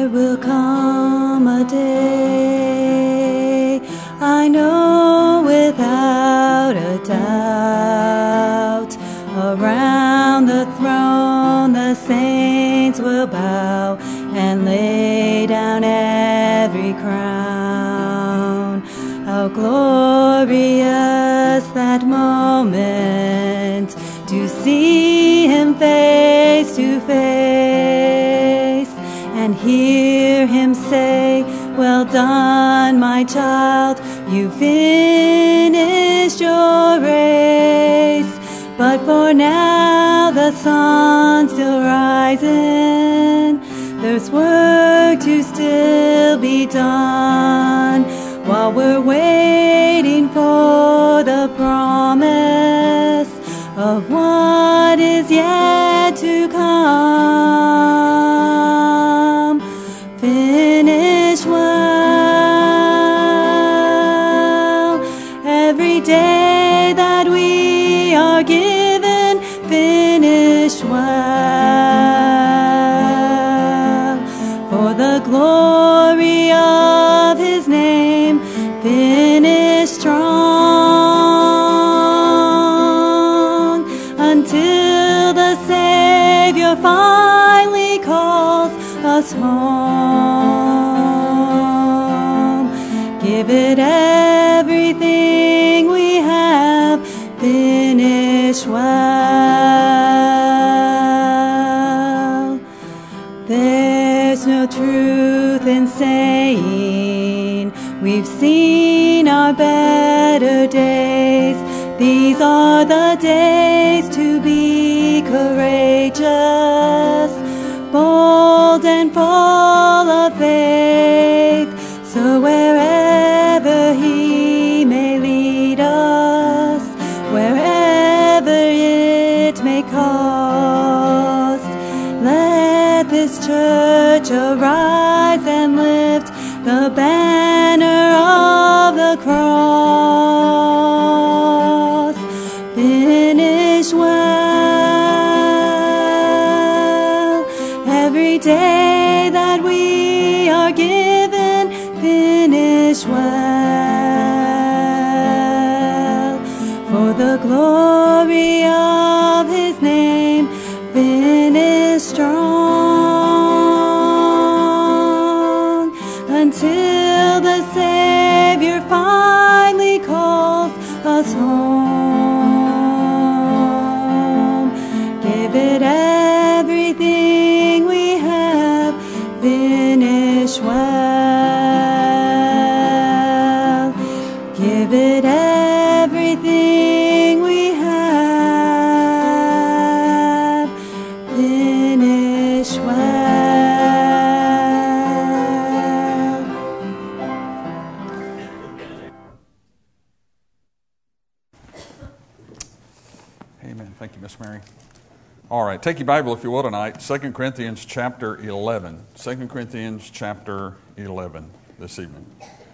There will come a day, I know without a doubt, around the throne the saints will bow and lay down every crown. How glorious that moment, to see Him face to face and hear Him say, "Well done, my child, you finished your race." But for now the sun's still rising, there's work to still be done, while we're waiting for the promise of what is yet to come. Finish well. Every day that we are given, finish well. For the glory of His name, finish strong, until the Savior finally calls us home. Give it everything we have, finish well. There's no truth in saying we've seen our better days. These are the days to be courageous, bold and full of faith. So wherever He may lead us, wherever it may cost, let this church arise and lift the banner of the cross. Finish well. Every day that we are given, finish well. For the glory of His name, finish strong, until the Savior finally calls us home. Give it everything we have, finish well. Give it everything we have, finish well. Amen. Thank you, Miss Mary. All right, take your Bible if you will tonight. 2 Corinthians chapter 11. 2 Corinthians chapter 11 this evening.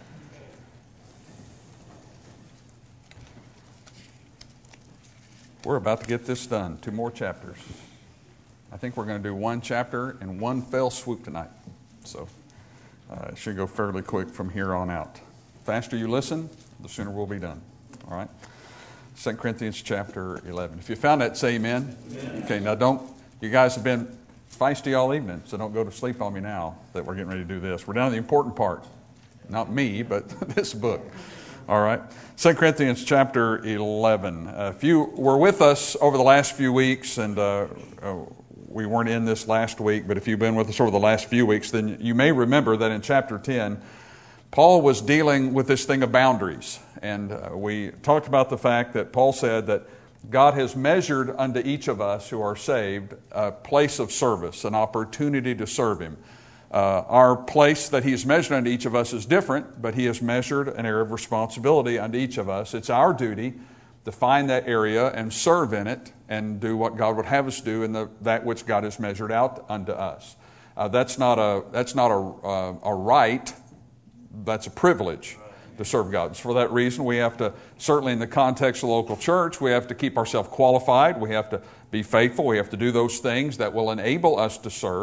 We're about to get this done. 2 more chapters. I think we're going to do one chapter in one fell swoop tonight. So it should go fairly quick from here on out. The faster you listen, the sooner we'll be done. All right? 2 Corinthians chapter 11. If you found that, say amen. Amen. Okay, now you guys have been feisty all evening, so don't go to sleep on me now that we're getting ready to do this. We're down to the important part. Not me, but this book. All right. 2 Corinthians chapter 11. If you were with us over the last few weeks, and we weren't in this last week, but if you've been with us over the last few weeks, then you may remember that in chapter 10, Paul was dealing with this thing of boundaries. And we talked about the fact that Paul said that God has measured unto each of us who are saved a place of service, an opportunity to serve Him. Our place that He has measured unto each of us is different, but He has measured an area of responsibility unto each of us. It's our duty to find that area and serve in it and do what God would have us do in that which God has measured out unto us. That's not a right, that's a privilege to serve God. For that reason, we have to, certainly in the context of the local church, we have to keep ourselves qualified. We have to be faithful. We have to do those things that will enable us to serve.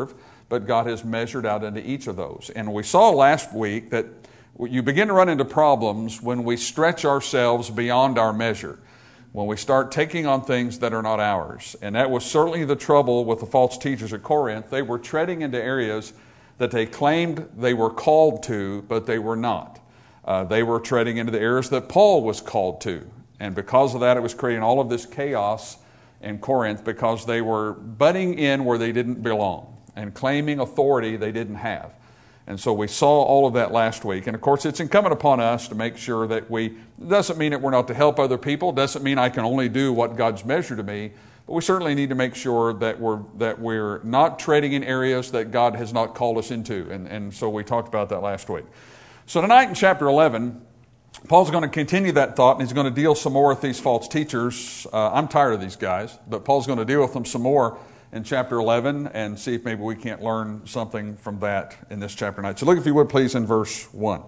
but God has measured out into each of those. And we saw last week that you begin to run into problems when we stretch ourselves beyond our measure, when we start taking on things that are not ours. And that was certainly the trouble with the false teachers at Corinth. They were treading into areas that they claimed they were called to, but they were not. They were treading into the areas that Paul was called to. And because of that, it was creating all of this chaos in Corinth because they were butting in where they didn't belong and claiming authority they didn't have. And so we saw all of that last week. And of course, it's incumbent upon us to make sure that it doesn't mean that we're not to help other people, doesn't mean I can only do what God's measured to me, but we certainly need to make sure that we're not treading in areas that God has not called us into. And so we talked about that last week. So tonight in chapter 11, Paul's going to continue that thought, and he's going to deal some more with these false teachers. I'm tired of these guys, but Paul's going to deal with them some more in chapter 11 and see if maybe we can't learn something from that in this chapter tonight. So look, if you would, please, in verse 1.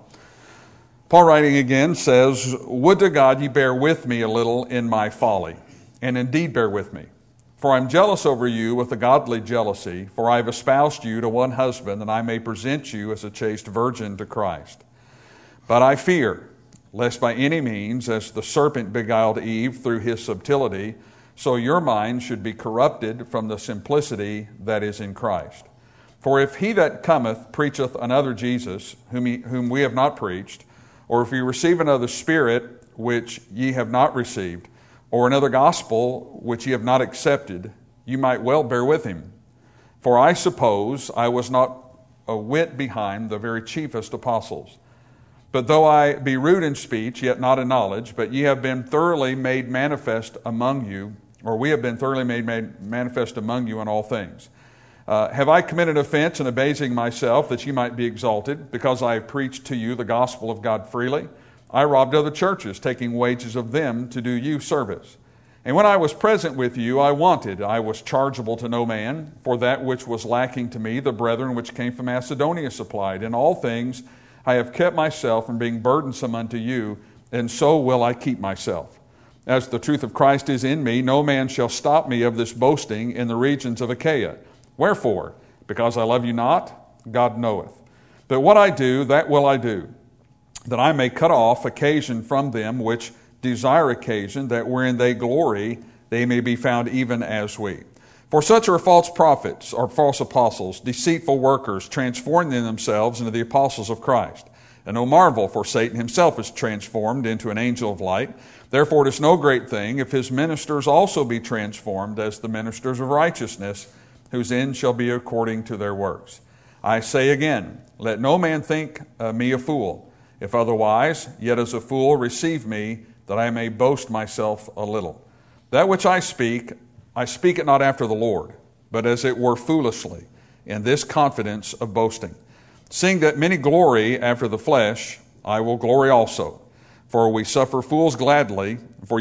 Paul, writing again, says, "Would to God ye bear with me a little in my folly, and indeed bear with me. For I am jealous over you with a godly jealousy, for I have espoused you to one husband, that I may present you as a chaste virgin to Christ. But I fear, lest by any means, as the serpent beguiled Eve through his subtlety, so your mind should be corrupted from the simplicity that is in Christ. For if he that cometh preacheth another Jesus, whom we have not preached, or if ye receive another spirit which ye have not received, or another gospel which ye have not accepted, you might well bear with him. For I suppose I was not a whit behind the very chiefest apostles. But though I be rude in speech, yet not in knowledge, but ye have been thoroughly made manifest among you, or we have been thoroughly made manifest among you in all things. Have I committed offense in abasing myself, that ye might be exalted, because I have preached to you the gospel of God freely? I robbed other churches, taking wages of them to do you service. And when I was present with you, I was chargeable to no man, for that which was lacking to me, the brethren which came from Macedonia supplied. In all things I have kept myself from being burdensome unto you, and so will I keep myself. As the truth of Christ is in me, no man shall stop me of this boasting in the regions of Achaia. Wherefore? Because I love you not? God knoweth. But what I do, that will I do, that I may cut off occasion from them which desire occasion, that wherein they glory, they may be found even as we. For such are false prophets, or false apostles, deceitful workers, transforming themselves into the apostles of Christ. And no marvel, for Satan himself is transformed into an angel of light. Therefore it is no great thing if his ministers also be transformed as the ministers of righteousness, whose end shall be according to their works. I say again, let no man think me a fool. If otherwise, yet as a fool receive me, that I may boast myself a little. That which I speak it not after the Lord, but as it were foolishly, in this confidence of boasting. Seeing that many glory after the flesh, I will glory also. For ye suffer fools gladly,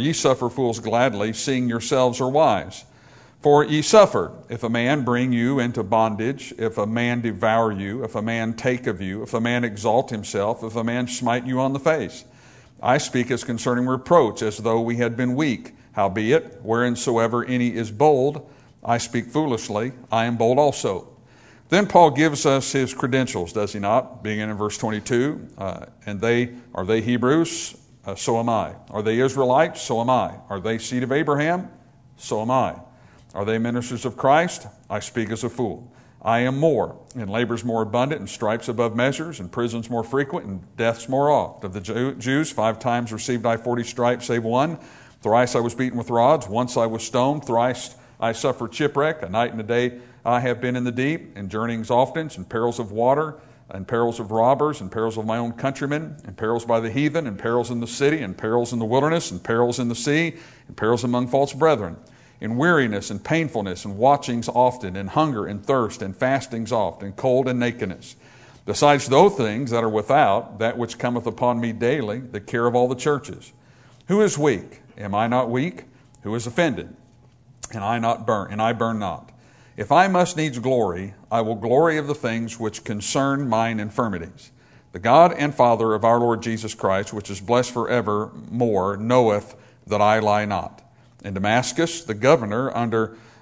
seeing yourselves are wise. For ye suffer, if a man bring you into bondage, if a man devour you, if a man take of you, if a man exalt himself, if a man smite you on the face. I speak as concerning reproach, as though we had been weak. Howbeit, whereinsoever any is bold, I speak foolishly, I am bold also. Then Paul gives us his credentials, does he not? Beginning in verse 22, are they Hebrews? So am I. Are they Israelites? So am I. Are they seed of Abraham? So am I. Are they ministers of Christ? I speak as a fool. I am more, and labors more abundant, and stripes above measures, and prisons more frequent, and deaths more oft. Of the Jews, 5 times received I 40 stripes, save one. Thrice I was beaten with rods. Once I was stoned. Thrice I suffered shipwreck. A night and a day I have been in the deep, in journeyings often, and perils of water, and perils of robbers, and perils of my own countrymen, and perils by the heathen, and perils in the city, and perils in the wilderness, and perils in the sea, and perils among false brethren, in weariness and painfulness, and watchings often, and hunger and thirst, and fastings oft, and cold and nakedness. Besides those things that are without, that which cometh upon me daily, the care of all the churches. Who is weak? Am I not weak? Who is offended? And I burn not. If I must needs glory, I will glory of the things which concern mine infirmities. The God and Father of our Lord Jesus Christ, which is blessed forevermore, knoweth that I lie not. In Damascus, the governor under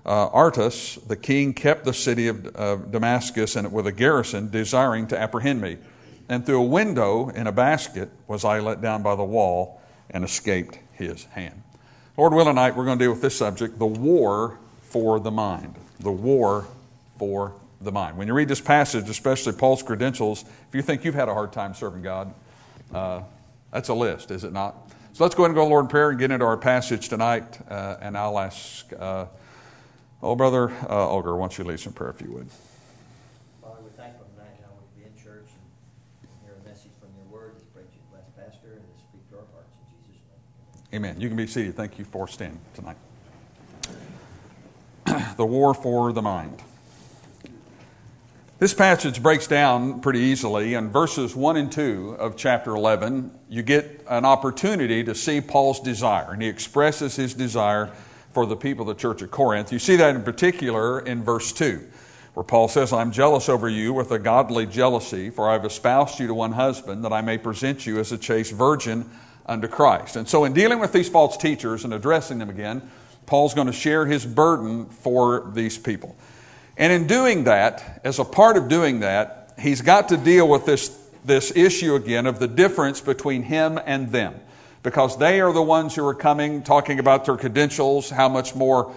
Artas, the king kept the city of Damascus and with a garrison, desiring to apprehend me. And through a window in a basket was I let down by the wall and escaped his hand. Lord willing, tonight we're going to deal with this subject, the war for the mind. The war for the mind. When you read this passage, especially Paul's credentials, if you think you've had a hard time serving God, that's a list, is it not? So let's go ahead and go to the Lord in prayer and get into our passage tonight. And I'll ask, Brother Olger, why don't you lead us in prayer if you would. Father, we're thankful tonight how we can be in church and hear a message from your word. Let's pray to you, bless Pastor, and to speak to our hearts in Jesus' name. Amen. You can be seated. Thank you for standing tonight. The war for the mind. This passage breaks down pretty easily. In verses 1 and 2 of chapter 11, you get an opportunity to see Paul's desire, and he expresses his desire for the people of the church at Corinth. You see that in particular in verse 2, where Paul says, I'm jealous over you with a godly jealousy, for I have espoused you to one husband, that I may present you as a chaste virgin unto Christ. And so in dealing with these false teachers and addressing them again, Paul's going to share his burden for these people. And in doing that, as a part of doing that, he's got to deal with this issue again of the difference between him and them. Because they are the ones who are coming, talking about their credentials, how much more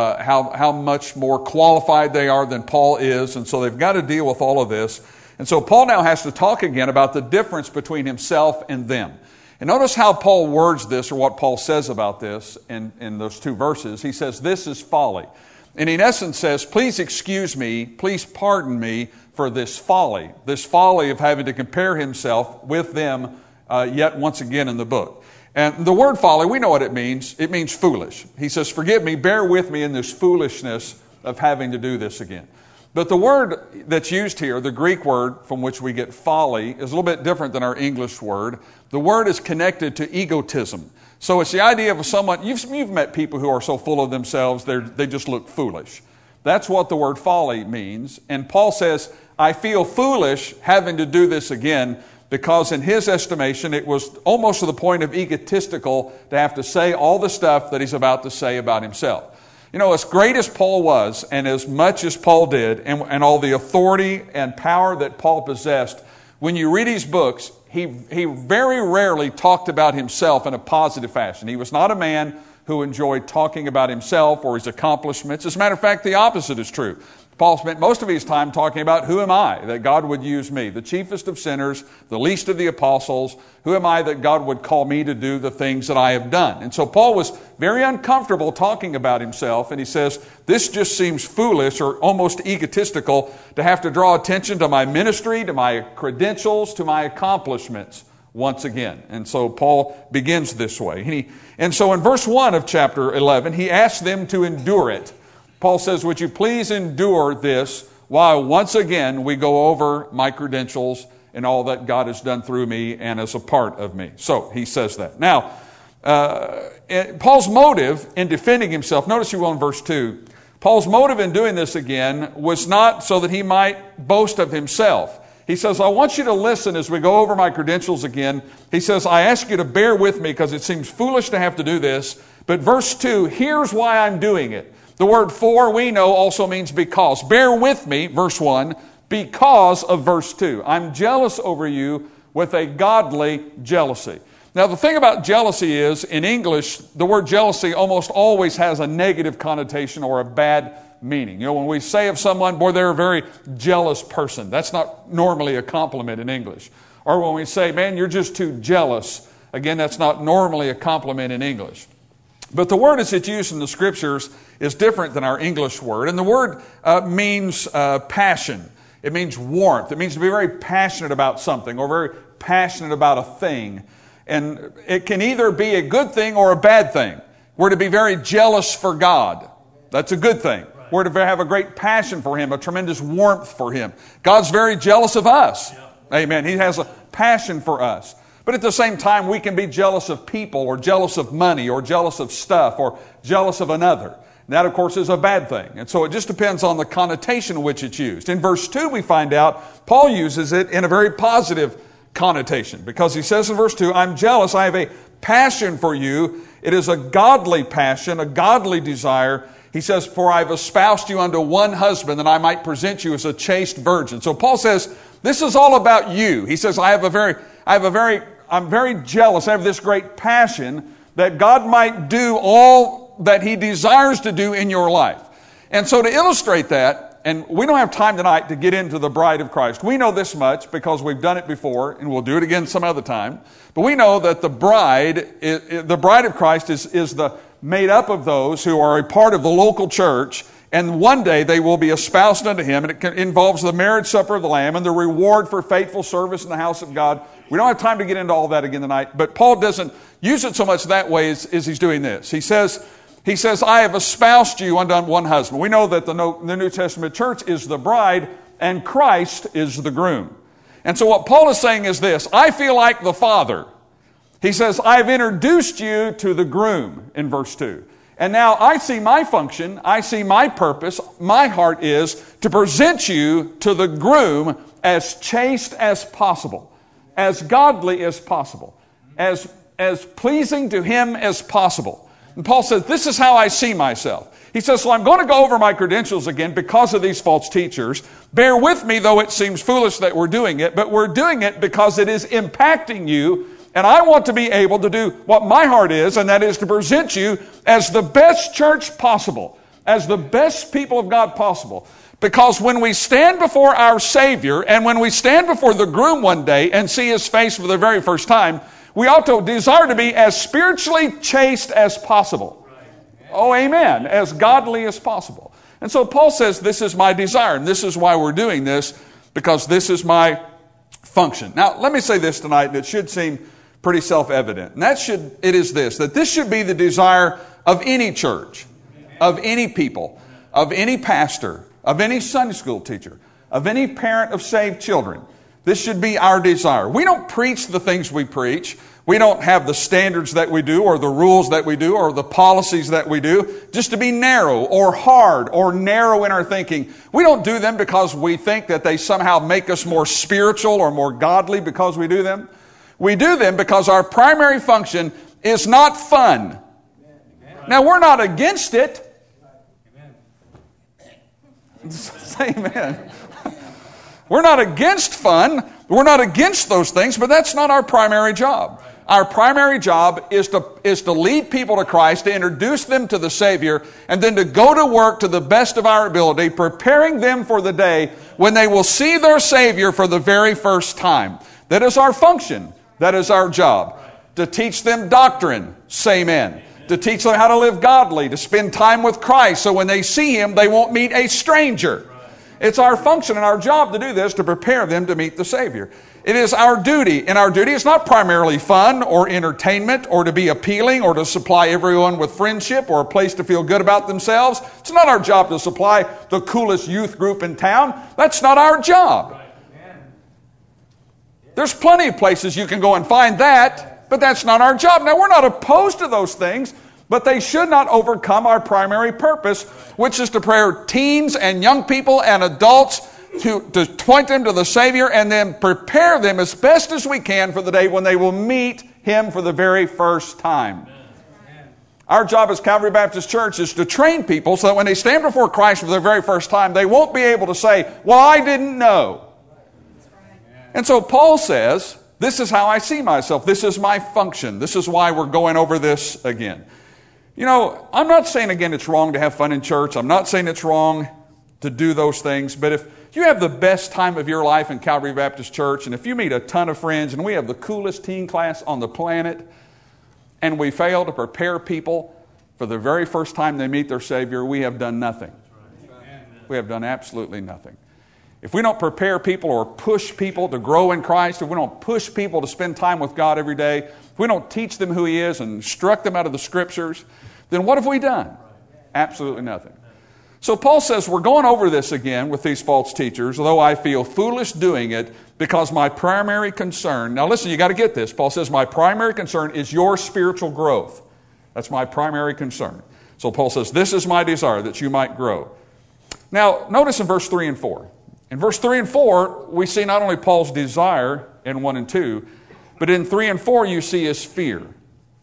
qualified they are than Paul is. And so they've got to deal with all of this. And so Paul now has to talk again about the difference between himself and them. And notice how Paul words this, or what Paul says about this in those two verses. He says, this is folly. And in essence says, please excuse me, please pardon me for this folly of having to compare himself with them yet once again in the book. And the word folly, we know what it means. It means foolish. He says, forgive me, bear with me in this foolishness of having to do this again. But the word that's used here, the Greek word from which we get folly, is a little bit different than our English word. The word is connected to egotism. So it's the idea of someone, you've met people who are so full of themselves, they just look foolish. That's what the word folly means. And Paul says, I feel foolish having to do this again, because in his estimation, it was almost to the point of egotistical to have to say all the stuff that he's about to say about himself. You know, as great as Paul was, and as much as Paul did, and all the authority and power that Paul possessed, when you read his books, he very rarely talked about himself in a positive fashion. He was not a man who enjoyed talking about himself or his accomplishments. As a matter of fact, the opposite is true. Paul spent most of his time talking about, who am I that God would use me? The chiefest of sinners, the least of the apostles. Who am I that God would call me to do the things that I have done? And so Paul was very uncomfortable talking about himself, and he says, this just seems foolish or almost egotistical to have to draw attention to my ministry, to my credentials, to my accomplishments once again. And so Paul begins this way. And so in verse 1 of chapter 11, he asks them to endure it. Paul says, would you please endure this while once again we go over my credentials and all that God has done through me and as a part of me. So he says that. Now, Paul's motive in defending himself, notice you will in verse 2, Paul's motive in doing this again was not so that he might boast of himself. He says, I want you to listen as we go over my credentials again. He says, I ask you to bear with me because it seems foolish to have to do this. But verse 2, here's why I'm doing it. The word for, we know, also means because. Bear with me, verse 1, because of verse 2. I'm jealous over you with a godly jealousy. Now, the thing about jealousy is, in English, the word jealousy almost always has a negative connotation or a bad meaning. You know, when we say of someone, boy, they're a very jealous person, that's not normally a compliment in English. Or when we say, man, you're just too jealous, again, that's not normally a compliment in English. But the word as it's used in the Scriptures is different than our English word. And the word means passion. It means warmth. It means to be very passionate about something or very passionate about a thing. And it can either be a good thing or a bad thing. We're to be very jealous for God. That's a good thing. We're to have a great passion for Him, a tremendous warmth for Him. God's very jealous of us. Amen. He has a passion for us. But at the same time, we can be jealous of people or jealous of money or jealous of stuff or jealous of another. And that, of course, is a bad thing. And so it just depends on the connotation in which it's used. In verse 2, we find out Paul uses it in a very positive connotation because he says in verse 2, I'm jealous. I have a passion for you. It is a godly passion, a godly desire. He says, for I've espoused you unto one husband, that I might present you as a chaste virgin. So Paul says, this is all about you. He says, I'm very jealous. I have this great passion that God might do all that He desires to do in your life. And so to illustrate that, and we don't have time tonight to get into the bride of Christ. We know this much because we've done it before, and we'll do it again some other time. But we know that the bride of Christ is made up of those who are a part of the local church, and one day they will be espoused unto Him, and it involves the marriage supper of the Lamb and the reward for faithful service in the house of God. We don't have time to get into all that again tonight, but Paul doesn't use it so much that way as he's doing this. He says, I have espoused you unto one husband. We know that the New Testament church is the bride and Christ is the groom. And so what Paul is saying is this, I feel like the father. He says, I've introduced you to the groom in verse 2. And now I see my function, I see my purpose, my heart is to present you to the groom as chaste as possible, as godly as possible, as pleasing to him as possible. And Paul says, this is how I see myself. He says, so I'm going to go over my credentials again because of these false teachers. Bear with me, though it seems foolish that we're doing it, but we're doing it because it is impacting you. And I want to be able to do what my heart is, and that is to present you as the best church possible, as the best people of God possible. Because when we stand before our Savior, and when we stand before the groom one day and see His face for the very first time, we ought to desire to be as spiritually chaste as possible. Oh, amen. As godly as possible. And so Paul says, this is my desire, and this is why we're doing this, because this is my function. Now, let me say this tonight, and it should seem pretty self-evident. And it is this, that this should be the desire of any church, of any people, of any pastor, of any Sunday school teacher, of any parent of saved children. This should be our desire. We don't preach the things we preach. We don't have the standards that we do, or the rules that we do, or the policies that we do, just to be narrow or hard or narrow in our thinking. We don't do them because we think that they somehow make us more spiritual or more godly because we do them. We do them because our primary function is not fun. Now, we're not against it. Say amen. We're not against fun. We're not against those things, but that's not our primary job. Our primary job is to lead people to Christ, to introduce them to the Savior, and then to go to work to the best of our ability, preparing them for the day when they will see their Savior for the very first time. That is our function. That is our job. To teach them doctrine. Say amen. To teach them how to live godly, to spend time with Christ, so when they see Him, they won't meet a stranger. It's our function and our job to do this, to prepare them to meet the Savior. It is our duty, and our duty is not primarily fun or entertainment or to be appealing or to supply everyone with friendship or a place to feel good about themselves. It's not our job to supply the coolest youth group in town. That's not our job. There's plenty of places you can go and find that, but that's not our job. Now, we're not opposed to those things, but they should not overcome our primary purpose, which is to prepare teens and young people and adults to point them to the Savior and then prepare them as best as we can for the day when they will meet Him for the very first time. Our job as Calvary Baptist Church is to train people so that when they stand before Christ for the very first time, they won't be able to say, well, I didn't know. And so Paul says, this is how I see myself. This is my function. This is why we're going over this again. You know, I'm not saying, again, it's wrong to have fun in church. I'm not saying it's wrong to do those things. But if you have the best time of your life in Calvary Baptist Church, and if you meet a ton of friends, and we have the coolest teen class on the planet, and we fail to prepare people for the very first time they meet their Savior, we have done nothing. We have done absolutely nothing. If we don't prepare people or push people to grow in Christ, if we don't push people to spend time with God every day, if we don't teach them who He is and instruct them out of the Scriptures, then what have we done? Absolutely nothing. So Paul says we're going over this again with these false teachers, although I feel foolish doing it because my primary concern, now listen, you got to get this. Paul says my primary concern is your spiritual growth. That's my primary concern. So Paul says this is my desire, that you might grow. Now notice in verse 3 and 4. In verse 3 and 4, we see not only Paul's desire in 1 and 2, but in 3 and 4 you see his fear.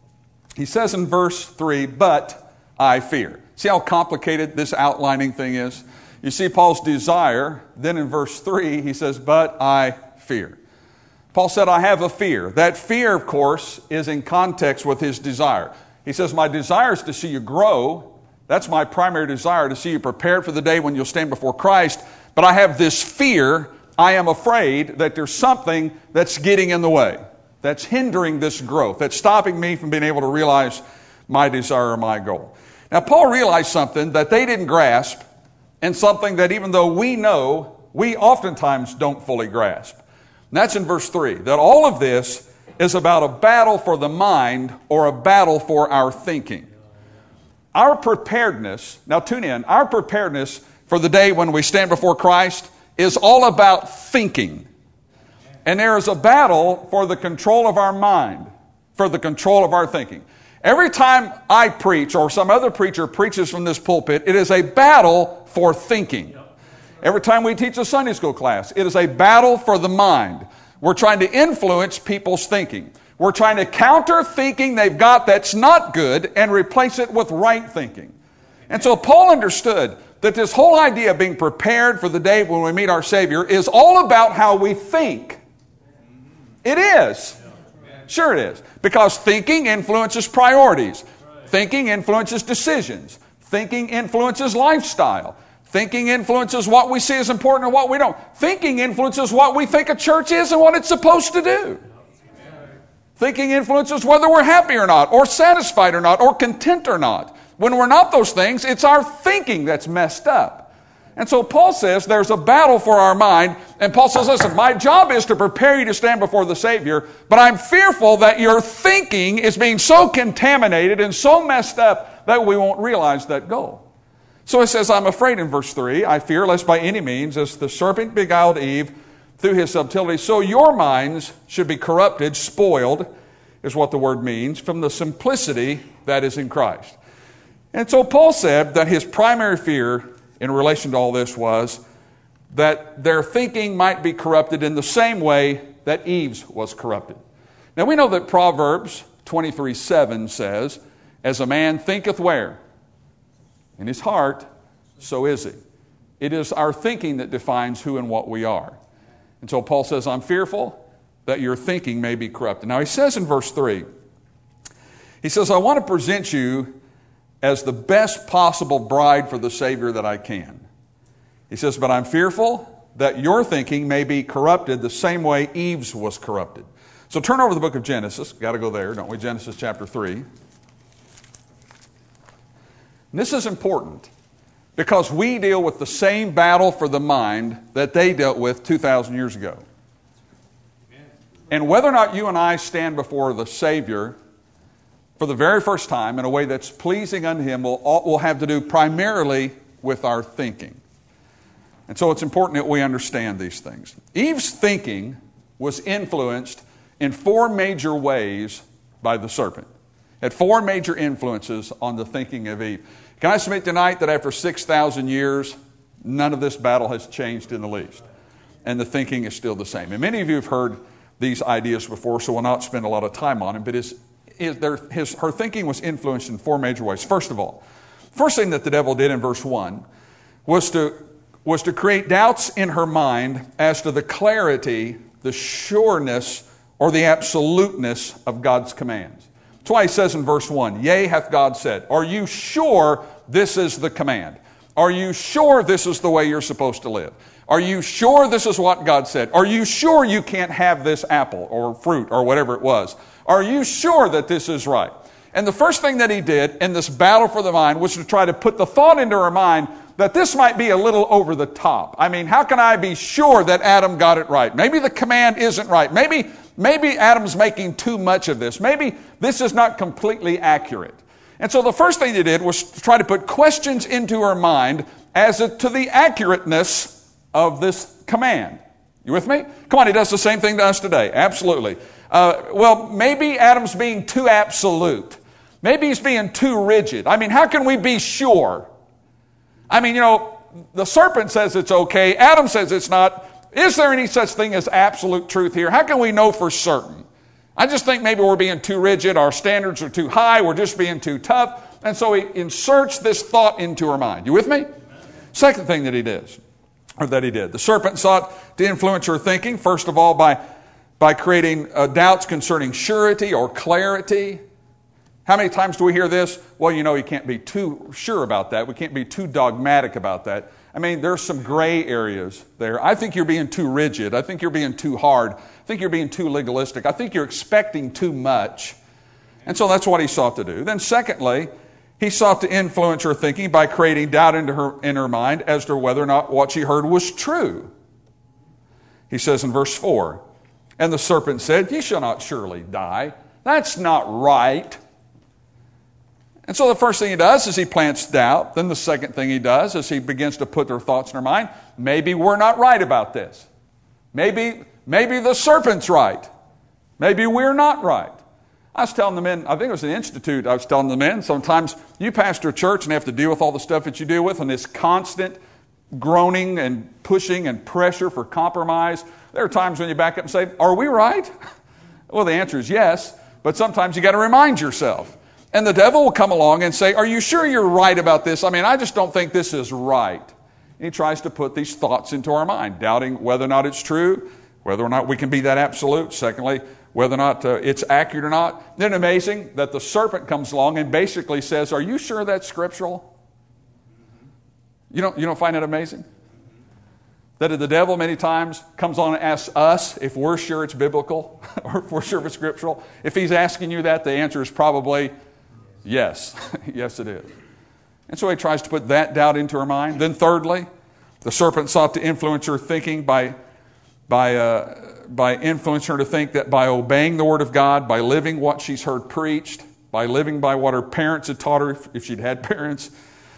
He says in verse 3, but I fear. See how complicated this outlining thing is? You see Paul's desire. Then in verse 3, he says, but I fear. Paul said, I have a fear. That fear, of course, is in context with his desire. He says, my desire is to see you grow. That's my primary desire, to see you prepared for the day when you'll stand before Christ. But I have this fear. I am afraid that there's something that's getting in the way, that's hindering this growth, that's stopping me from being able to realize my desire or my goal. Now, Paul realized something that they didn't grasp, and something that even though we know, we oftentimes don't fully grasp. And that's in verse 3, that all of this is about a battle for the mind or a battle for our thinking. Our preparedness, now tune in, our preparedness for the day when we stand before Christ is all about thinking. And there is a battle for the control of our mind, for the control of our thinking. Every time I preach or some other preacher preaches from this pulpit, it is a battle for thinking. Every time we teach a Sunday school class, it is a battle for the mind. We're trying to influence people's thinking. We're trying to counter thinking they've got that's not good and replace it with right thinking. And so Paul understood that this whole idea of being prepared for the day when we meet our Savior is all about how we think. It is. Sure it is. Because thinking influences priorities. Thinking influences decisions. Thinking influences lifestyle. Thinking influences what we see as important and what we don't. Thinking influences what we think a church is and what it's supposed to do. Thinking influences whether we're happy or not, or satisfied or not, or content or not. When we're not those things, it's our thinking that's messed up. And so Paul says there's a battle for our mind. And Paul says, listen, my job is to prepare you to stand before the Savior, but I'm fearful that your thinking is being so contaminated and so messed up that we won't realize that goal. So it says, I'm afraid in verse 3, I fear lest by any means, as the serpent beguiled Eve through his subtlety, so your minds should be corrupted, spoiled, is what the word means, from the simplicity that is in Christ. And so Paul said that his primary fear in relation to all this was that their thinking might be corrupted in the same way that Eve's was corrupted. Now we know that Proverbs 23:7 says, as a man thinketh where? In his heart, so is he. It is our thinking that defines who and what we are. And so Paul says, I'm fearful that your thinking may be corrupted. Now he says in verse 3, he says, I want to present you as the best possible bride for the Savior that I can. He says, but I'm fearful that your thinking may be corrupted the same way Eve's was corrupted. So turn over to the book of Genesis. Got to go there, don't we? Genesis chapter 3. And this is important because we deal with the same battle for the mind that they dealt with 2,000 years ago. And whether or not you and I stand before the Savior for the very first time in a way that's pleasing unto Him will have to do primarily with our thinking. And so it's important that we understand these things. Eve's thinking was influenced in 4 major ways by the serpent. Had 4 major influences on the thinking of Eve. Can I submit tonight that after 6,000 years, none of this battle has changed in the least. And the thinking is still the same. And many of you have heard these ideas before, so we'll not spend a lot of time on them. But her thinking was influenced in 4 major ways. First of all, first thing that the devil did in verse 1 was to create doubts in her mind as to the clarity, the sureness, or the absoluteness of God's commands. That's why he says in verse 1, yea, hath God said. Are you sure this is the command? Are you sure this is the way you're supposed to live? Are you sure this is what God said? Are you sure you can't have this apple or fruit or whatever it was? Are you sure that this is right? And the first thing that he did in this battle for the mind was to try to put the thought into her mind that this might be a little over the top. I mean, how can I be sure that Adam got it right? Maybe the command isn't right. Maybe Adam's making too much of this. Maybe this is not completely accurate. And so the first thing he did was to try to put questions into her mind as to the accurateness of this command. You with me? Come on, he does the same thing to us today. Absolutely. Well, maybe Adam's being too absolute. Maybe he's being too rigid. I mean, how can we be sure? I mean, the serpent says it's okay. Adam says it's not. Is there any such thing as absolute truth here? How can we know for certain? I just think maybe we're being too rigid. Our standards are too high. We're just being too tough. And so he inserts this thought into her mind. You with me? Second thing that he did. The serpent sought to influence her thinking, first of all, by creating doubts concerning surety or clarity. How many times do we hear this? Well, you can't be too sure about that. We can't be too dogmatic about that. I mean, there's some gray areas there. I think you're being too rigid. I think you're being too hard. I think you're being too legalistic. I think you're expecting too much. And so that's what he sought to do. Then secondly, he sought to influence her thinking by creating doubt in her mind as to whether or not what she heard was true. He says in verse 4, "And the serpent said, 'Ye shall not surely die.'" That's not right. And so the first thing he does is he plants doubt. Then the second thing he does is he begins to put their thoughts in her mind. Maybe we're not right about this. Maybe the serpent's right. Maybe we're not right. I was telling the men, I think it was an institute, I was telling the men, sometimes you pastor a church and have to deal with all the stuff that you deal with and this constant groaning and pushing and pressure for compromise. There are times when you back up and say, are we right? Well, the answer is yes, but sometimes you got to remind yourself. And the devil will come along and say, are you sure you're right about this? I mean, I just don't think this is right. And he tries to put these thoughts into our mind, doubting whether or not it's true, whether or not we can be that absolute. Secondly, whether or not it's accurate or not. Isn't it amazing that the serpent comes along and basically says, are you sure that's scriptural? You don't find that amazing? That the devil many times comes on and asks us if we're sure it's biblical or if we're sure it's scriptural. If he's asking you that, the answer is probably yes. Yes, it is. And so he tries to put that doubt into her mind. Then thirdly, the serpent sought to influence her thinking by influencing her to think that by obeying the Word of God, by living what she's heard preached, by living by what her parents had taught her, if she'd had parents,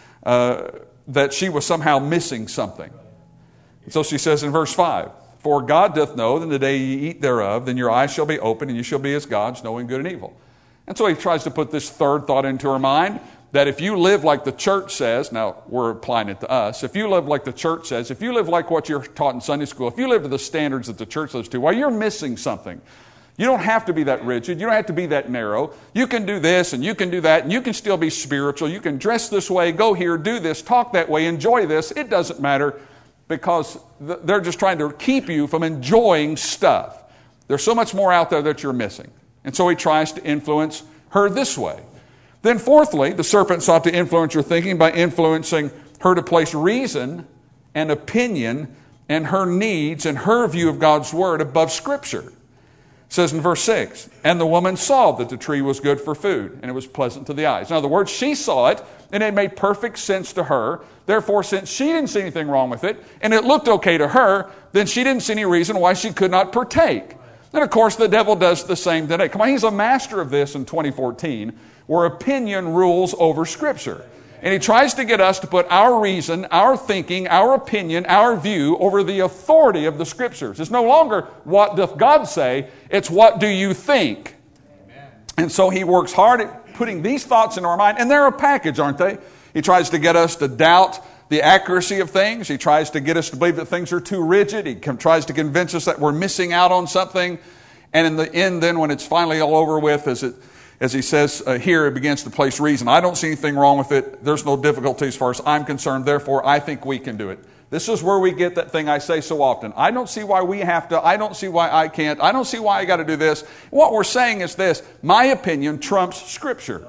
that she was somehow missing something. And so she says in verse 5, "For God doth know that in the day ye eat thereof, then your eyes shall be opened, and you shall be as gods, knowing good and evil." And so he tries to put this third thought into her mind, that if you live like the church says, now we're applying it to us, if you live like the church says, if you live like what you're taught in Sunday school, if you live to the standards that the church lives to, well, you're missing something. You don't have to be that rigid. You don't have to be that narrow. You can do this and you can do that and you can still be spiritual. You can dress this way, go here, do this, talk that way, enjoy this. It doesn't matter, because they're just trying to keep you from enjoying stuff. There's so much more out there that you're missing. And so he tries to influence her this way. Then fourthly, the serpent sought to influence her thinking by influencing her to place reason and opinion and her needs and her view of God's Word above Scripture. It says in verse 6, "And the woman saw that the tree was good for food, and it was pleasant to the eyes." In other words, she saw it, and it made perfect sense to her. Therefore, since she didn't see anything wrong with it, and it looked okay to her, then she didn't see any reason why she could not partake. And of course, the devil does the same today. Come on, he's a master of this in 2014, where opinion rules over Scripture. And he tries to get us to put our reason, our thinking, our opinion, our view over the authority of the Scriptures. It's no longer what doth God say, it's what do you think. Amen. And so he works hard at putting these thoughts into our mind, and they're a package, aren't they? He tries to get us to doubt the accuracy of things. He tries to get us to believe that things are too rigid. He tries to convince us that we're missing out on something. And in the end, then, when it's finally all over with, as he says here, it begins to place reason. I don't see anything wrong with it. There's no difficulty as far as I'm concerned. Therefore, I think we can do it. This is where we get that thing I say so often. I don't see why we have to. I don't see why I can't. I don't see why I got to do this. What we're saying is this: my opinion trumps Scripture.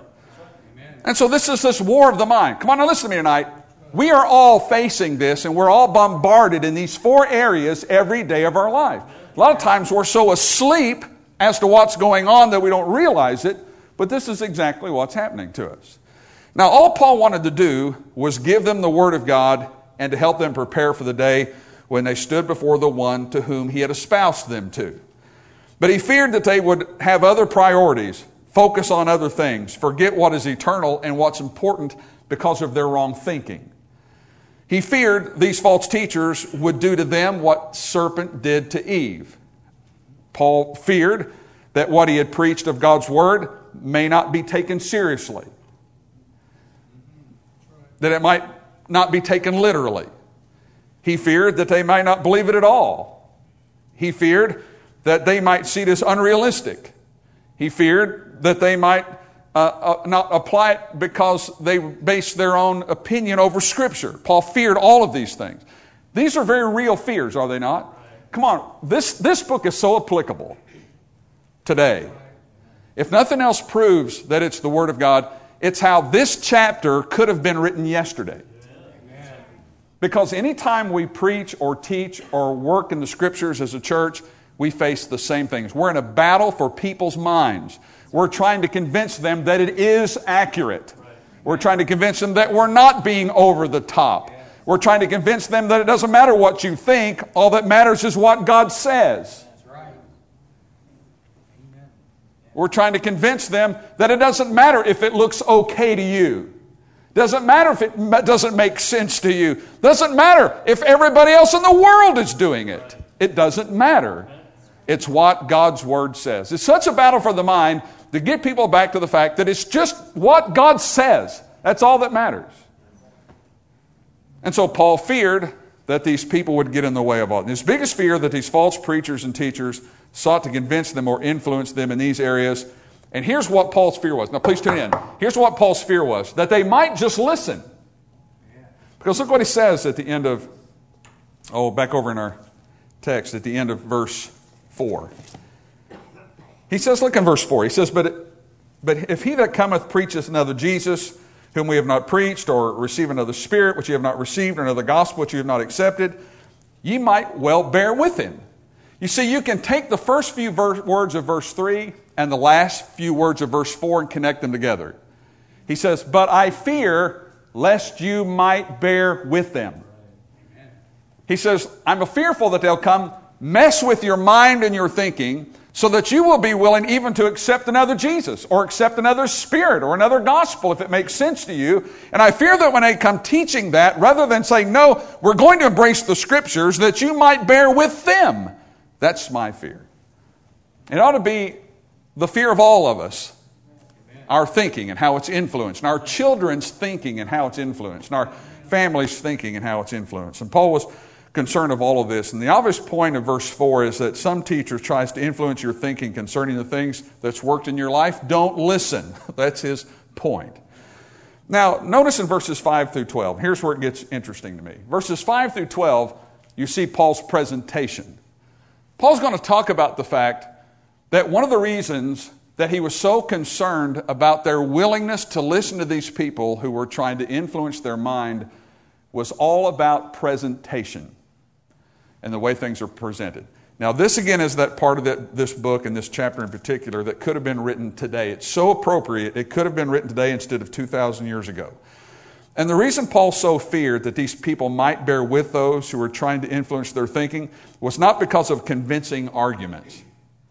And so this is this war of the mind. Come on, now listen to me tonight. We are all facing this, and we're all bombarded in these four areas every day of our life. A lot of times we're so asleep as to what's going on that we don't realize it, but this is exactly what's happening to us. Now, all Paul wanted to do was give them the Word of God and to help them prepare for the day when they stood before the one to whom he had espoused them to. But he feared that they would have other priorities, focus on other things, forget what is eternal and what's important because of their wrong thinking. He feared these false teachers would do to them what serpent did to Eve. Paul feared that what he had preached of God's Word may not be taken seriously. That it might not be taken literally. He feared that they might not believe it at all. He feared that they might see it as unrealistic. He feared that they might not apply it because they based their own opinion over Scripture. Paul feared all of these things. These are very real fears, are they not? Come on, this book is so applicable today. If nothing else proves that it's the Word of God, it's how this chapter could have been written yesterday. Because anytime we preach or teach or work in the Scriptures as a church, we face the same things. We're in a battle for people's minds. We're trying to convince them that it is accurate. We're trying to convince them that we're not being over the top. We're trying to convince them that it doesn't matter what you think. All that matters is what God says. We're trying to convince them that it doesn't matter if it looks okay to you. Doesn't matter if it doesn't make sense to you. Doesn't matter if everybody else in the world is doing it. It doesn't matter. It's what God's Word says. It's such a battle for the mind to get people back to the fact that it's just what God says. That's all that matters. And so Paul feared that these people would get in the way of all. And his biggest fear that these false preachers and teachers sought to convince them or influence them in these areas. And here's what Paul's fear was. Now please tune in. Here's what Paul's fear was. That they might just listen. Because look what he says at the end of, back over in our text, at the end of verse 4. He says, look in verse 4. He says, But if he that cometh preacheth another Jesus, whom we have not preached, or receive another Spirit, which ye have not received, or another gospel, which ye have not accepted, ye might well bear with him. You see, you can take the first few words of verse 3 and the last few words of verse 4 and connect them together. He says, but I fear lest you might bear with them. He says, I'm fearful that they'll come mess with your mind and your thinking so that you will be willing even to accept another Jesus or accept another Spirit or another gospel if it makes sense to you. And I fear that when they come teaching that, rather than saying, no, we're going to embrace the Scriptures, that you might bear with them. That's my fear. It ought to be the fear of all of us. Our thinking and how it's influenced. And our children's thinking and how it's influenced. And our family's thinking and how it's influenced. And Paul was concerned of all of this. And the obvious point of verse 4 is that some teacher tries to influence your thinking concerning the things that's worked in your life. Don't listen. That's his point. Now, notice in verses 5 through 12. Here's where it gets interesting to me. Verses 5 through 12, you see Paul's presentation. Paul's going to talk about the fact that one of the reasons that he was so concerned about their willingness to listen to these people who were trying to influence their mind was all about presentation and the way things are presented. Now, this again is that part of this book and this chapter in particular that could have been written today. It's so appropriate, it could have been written today instead of 2,000 years ago. And the reason Paul so feared that these people might bear with those who were trying to influence their thinking was not because of convincing arguments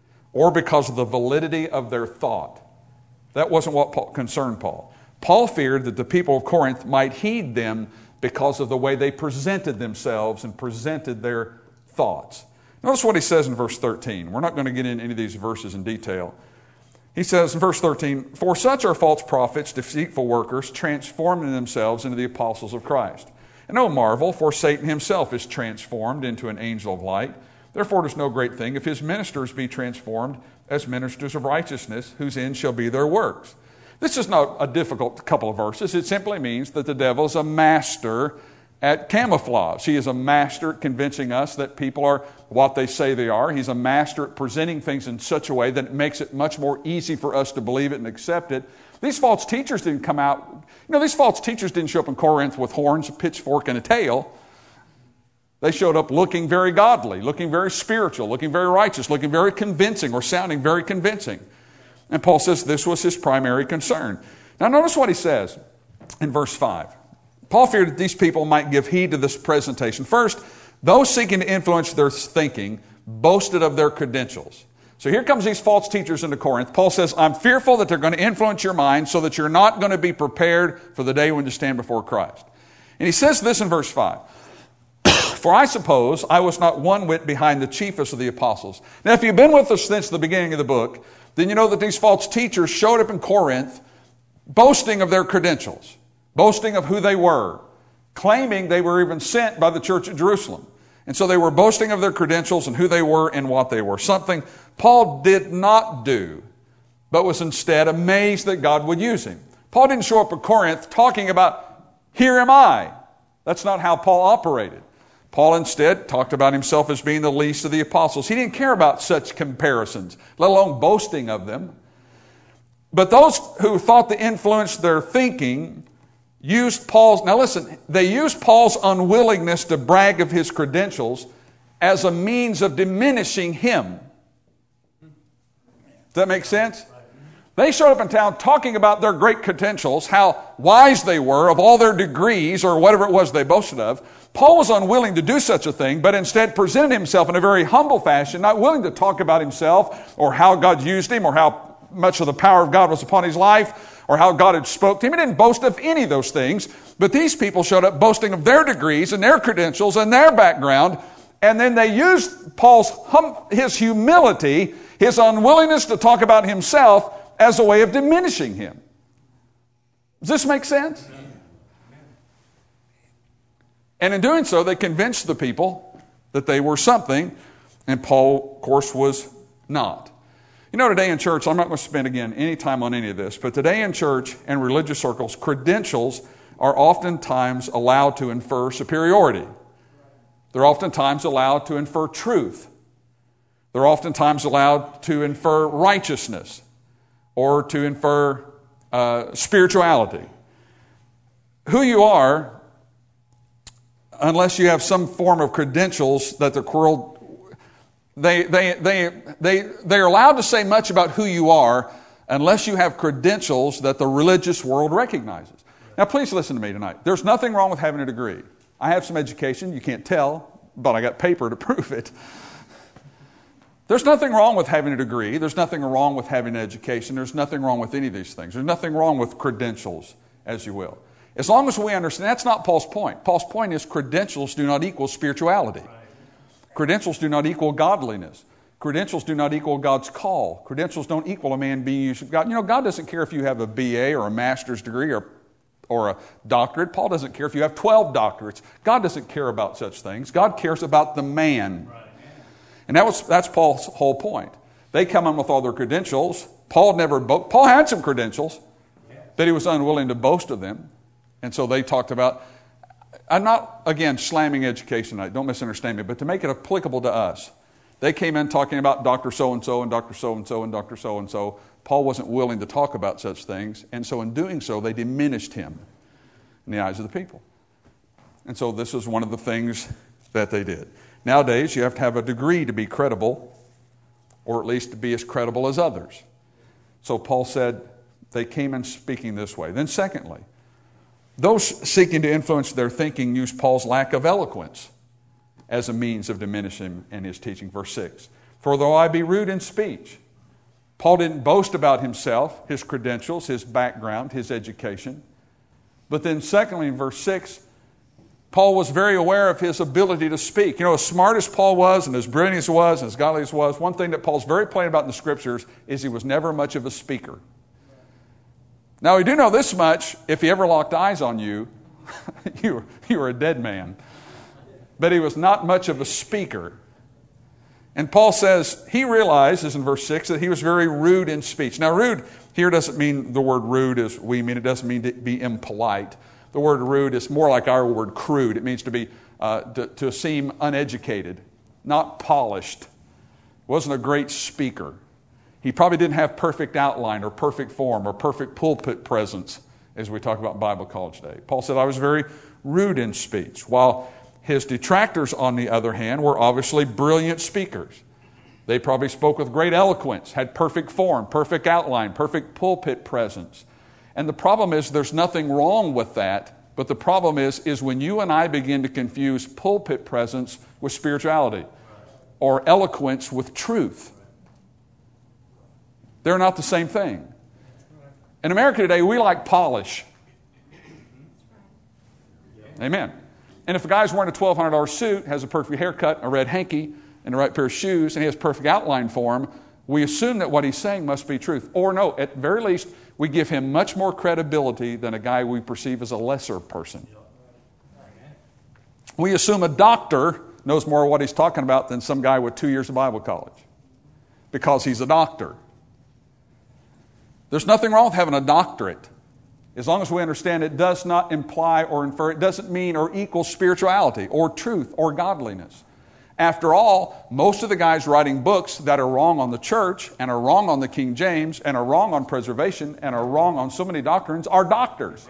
or because of the validity of their thought. That wasn't what concerned Paul. Paul feared that the people of Corinth might heed them because of the way they presented themselves and presented their thoughts. Notice what he says in verse 13. We're not going to get into any of these verses in detail. He says in verse 13, for such are false prophets, deceitful workers, transforming themselves into the apostles of Christ. And no marvel, for Satan himself is transformed into an angel of light. Therefore it is no great thing if his ministers be transformed as ministers of righteousness, whose end shall be their works. This is not a difficult couple of verses. It simply means that the devil is a master at camouflage. He is a master at convincing us that people are what they say they are. He's a master at presenting things in such a way that it makes it much more easy for us to believe it and accept it. These false teachers didn't come out, these false teachers didn't show up in Corinth with horns, a pitchfork, and a tail. They showed up looking very godly, looking very spiritual, looking very righteous, looking very convincing or sounding very convincing. And Paul says this was his primary concern. Now notice what he says in verse 5. Paul feared that these people might give heed to this presentation. First, those seeking to influence their thinking boasted of their credentials. So here comes these false teachers into Corinth. Paul says, I'm fearful that they're going to influence your mind so that you're not going to be prepared for the day when you stand before Christ. And he says this in verse 5. For I suppose I was not one whit behind the chiefest of the apostles. Now, if you've been with us since the beginning of the book, then you know that these false teachers showed up in Corinth boasting of their credentials, boasting of who they were, claiming they were even sent by the church at Jerusalem. And so they were boasting of their credentials and who they were and what they were. Something Paul did not do but was instead amazed that God would use him. Paul didn't show up at Corinth talking about, here am I. That's not how Paul operated. Paul instead talked about himself as being the least of the apostles. He didn't care about such comparisons, let alone boasting of them. But those who thought to influence their thinking used Paul's, now listen, they used Paul's unwillingness to brag of his credentials as a means of diminishing him. Does that make sense? They showed up in town talking about their great credentials, how wise they were of all their degrees or whatever it was they boasted of. Paul was unwilling to do such a thing, but instead presented himself in a very humble fashion, not willing to talk about himself or how God used him or how much of the power of God was upon his life or how God had spoke to him. He didn't boast of any of those things, but these people showed up boasting of their degrees and their credentials and their background, and then they used his humility, his unwillingness to talk about himself as a way of diminishing him. Does this make sense? And in doing so, they convinced the people that they were something, and Paul, of course, was not. You know, today in church, I'm not going to spend, again, any time on any of this, but today in church and religious circles, credentials are oftentimes allowed to infer superiority. They're oftentimes allowed to infer truth. They're oftentimes allowed to infer righteousness or to infer spirituality. Who you are, unless you have some form of credentials that the world, they're allowed to say much about who you are unless you have credentials that the religious world recognizes. Now, please listen to me tonight. There's nothing wrong with having a degree. I have some education. You can't tell, but I got paper to prove it. There's nothing wrong with having a degree. There's nothing wrong with having an education. There's nothing wrong with any of these things. There's nothing wrong with credentials, as you will. As long as we understand, that's not Paul's point. Paul's point is credentials do not equal spirituality. Credentials do not equal godliness. Credentials do not equal God's call. Credentials don't equal a man being used of God. You know, God doesn't care if you have a BA or a master's degree or a doctorate. Paul doesn't care if you have 12 doctorates. God doesn't care about such things. God cares about the man. And that's Paul's whole point. They come in with all their credentials. Paul had some credentials, but he was unwilling to boast of them. And so they talked about, I'm not, again, slamming education tonight. Don't misunderstand me, but to make it applicable to us. They came in talking about Dr. So-and-so and Dr. So-and-so and Dr. So-and-so. Paul wasn't willing to talk about such things. And so in doing so, they diminished him in the eyes of the people. And so this is one of the things that they did. Nowadays, you have to have a degree to be credible, or at least to be as credible as others. So Paul said they came in speaking this way. Then secondly, those seeking to influence their thinking use Paul's lack of eloquence as a means of diminishing him in his teaching. Verse 6, for though I be rude in speech. Paul didn't boast about himself, his credentials, his background, his education. But then secondly, in verse 6, Paul was very aware of his ability to speak. You know, as smart as Paul was and as brilliant as he was and as godly as he was, one thing that Paul's very plain about in the Scriptures is he was never much of a speaker. Now, we do know this much, if he ever locked eyes on you, you were a dead man. But he was not much of a speaker. And Paul says he realizes in verse 6 that he was very rude in speech. Now, rude here doesn't mean the word rude as we mean. It doesn't mean to be impolite. The word rude is more like our word crude. It means to be to seem uneducated, not polished. Wasn't a great speaker. He probably didn't have perfect outline or perfect form or perfect pulpit presence as we talk about Bible college day. Paul said, I was very rude in speech, while his detractors, on the other hand, were obviously brilliant speakers. They probably spoke with great eloquence, had perfect form, perfect outline, perfect pulpit presence. And the problem is there's nothing wrong with that, but the problem is when you and I begin to confuse pulpit presence with spirituality or eloquence with truth. They're not the same thing. In America today, we like polish. Amen. And if a guy's wearing a $1,200 suit, has a perfect haircut, a red hanky, and the right pair of shoes, and he has perfect outline for him, we assume that what he's saying must be truth. Or no, at the very least, we give him much more credibility than a guy we perceive as a lesser person. We assume a doctor knows more of what he's talking about than some guy with 2 years of Bible college because he's a doctor. There's nothing wrong with having a doctorate. As long as we understand it does not imply or infer, it doesn't mean or equal spirituality or truth or godliness. After all, most of the guys writing books that are wrong on the church and are wrong on the King James and are wrong on preservation and are wrong on so many doctrines are doctors.